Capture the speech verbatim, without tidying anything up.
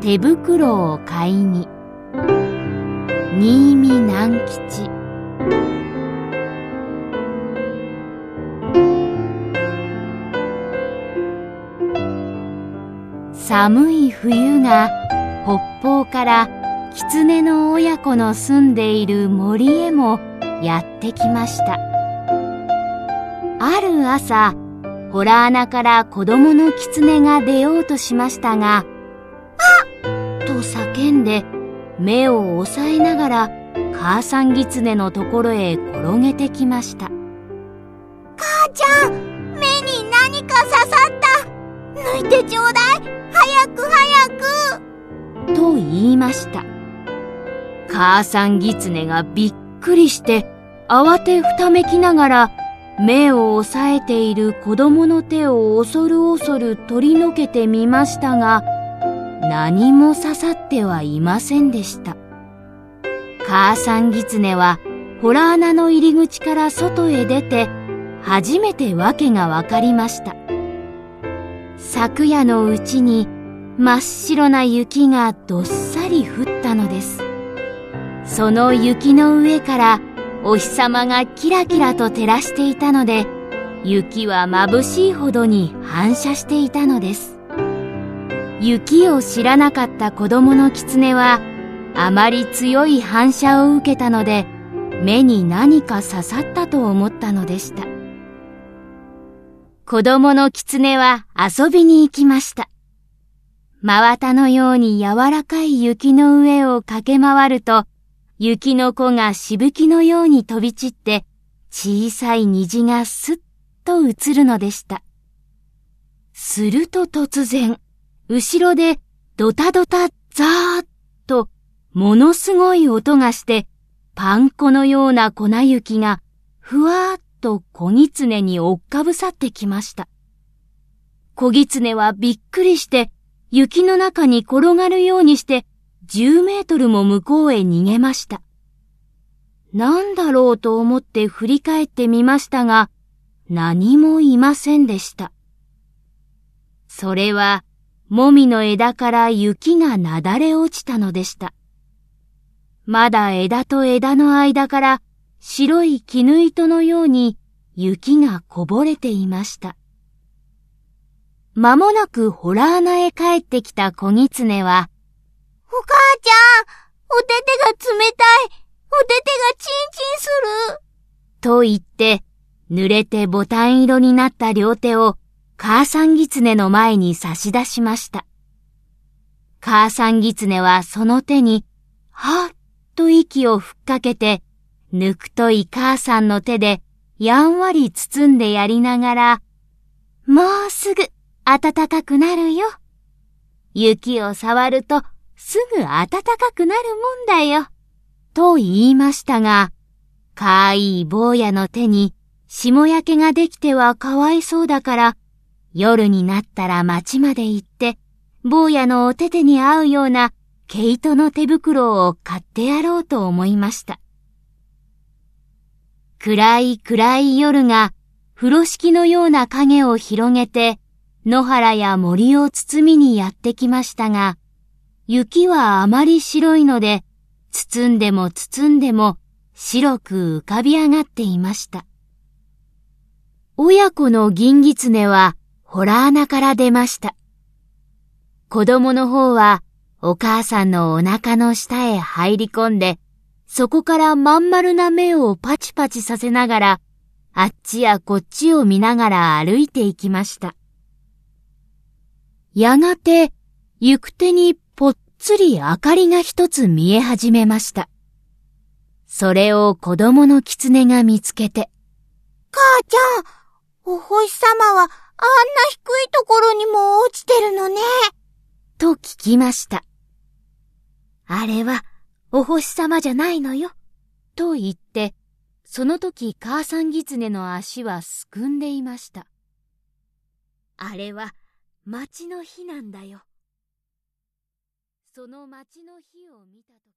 手袋を買いに。新見南吉。寒い冬が北方から狐の親子の住んでいる森へもやってきました。ある朝、洞穴から子供の狐が出ようとしましたが、あっと叫んで目を押さえながら母さん狐のところへ転げてきました。 母ちゃん、目に何か刺さった。抜いてちょうだい。早く早く。 と言いました。母さん狐がびっくりして慌てふためきながら目を押さえている子供の手を恐る恐る取り除けてみましたが、何も刺さってはいませんでした。母さん狐は洞穴の入り口から外へ出て初めてわけがわかりました。昨夜のうちに真っ白な雪がどっさり降ったのです。その雪の上からお日様がキラキラと照らしていたので、雪は眩しいほどに反射していたのです。雪を知らなかった子供の狐はあまり強い反射を受けたので、目に何か刺さったと思ったのでした。子供の狐は遊びに行きました。真綿のように柔らかい雪の上を駆け回ると、雪の子がしぶきのように飛び散って、小さい虹がすっと映るのでした。すると突然、後ろでドタドタザーッと、ものすごい音がして、パン粉のような粉雪が、ふわーっと小狐に追っかぶさってきました。小狐はびっくりして、雪の中に転がるようにして、じゅうメートルも向こうへ逃げました。なんだろうと思って振り返ってみましたが、何もいませんでした。それは、もみの枝から雪がなだれ落ちたのでした。まだ枝と枝の間から白い絹糸のように雪がこぼれていました。間もなく洞穴へ帰ってきた小狐は、 お母ちゃん、お手手が冷たい。お手手がチンチンする。 と言って、濡れてボタン色になった両手を母さん狐の前に差し出しました。母さん狐はその手に、はっと息をふっかけて、ぬくとい母さんの手でやんわり包んでやりながら、もうすぐ暖かくなるよ。雪を触ると、すぐ暖かくなるもんだよ。と言いましたが、かわいい坊やの手に霜焼けができてはかわいそうだから、夜になったら町まで行って、坊やのお手手に合うような毛糸の手袋を買ってやろうと思いました。暗い暗い夜が風呂敷のような影を広げて、野原や森を包みにやってきましたが、雪はあまり白いので、包んでも包んでも白く浮かび上がっていました。親子の銀狐は洞穴から出ました。子供の方はお母さんのお腹の下へ入り込んで、そこからまん丸な目をパチパチさせながら、あっちやこっちを見ながら歩いていきました。やがて行く手にぽっつり明かりが一つ見え始めました。それを子供の狐が見つけて、 母ちゃん、お星様はあんな低いところにも落ちてるのね。 と聞きました。あれはお星様じゃないのよ。と言って、その時母さん狐の足はすくんでいました。あれは町の火なんだよ。その町の火を見たとき